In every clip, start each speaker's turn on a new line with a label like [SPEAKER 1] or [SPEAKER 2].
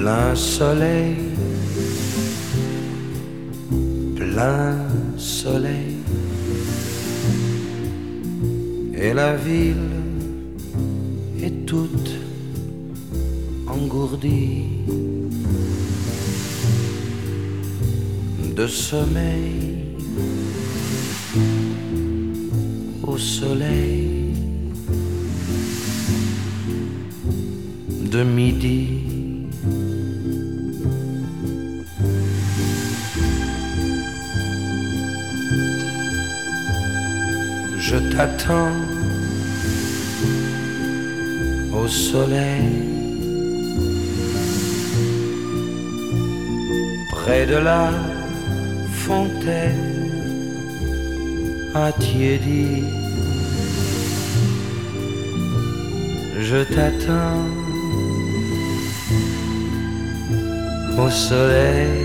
[SPEAKER 1] plein soleil, plein soleil, et la ville est toute engourdie de sommeil au soleil, de midi je t'attends au soleil, près de la fontaine attiédie. Je t'attends au soleil,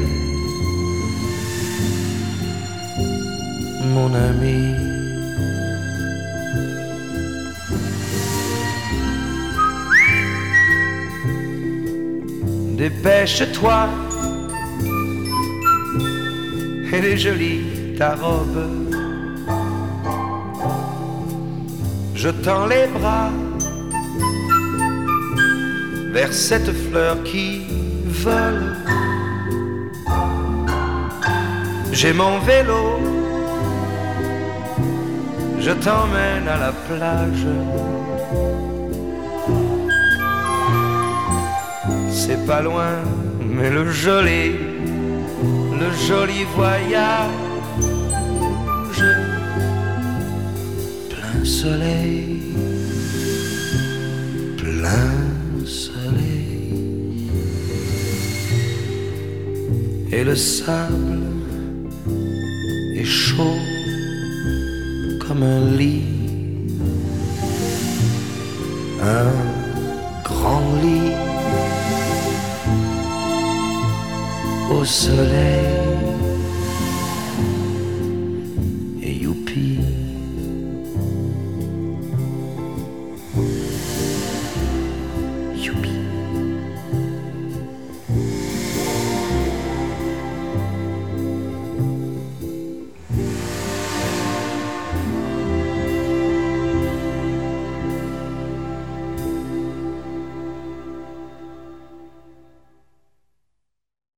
[SPEAKER 1] mon ami. Dépêche-toi, elle est jolie ta robe. Je tends les bras vers cette fleur qui vole. J'ai mon vélo, je t'emmène à la plage. C'est pas loin, mais le joli voyage, plein soleil, plein soleil, et le sable est chaud comme un lit, un grand lit au soleil.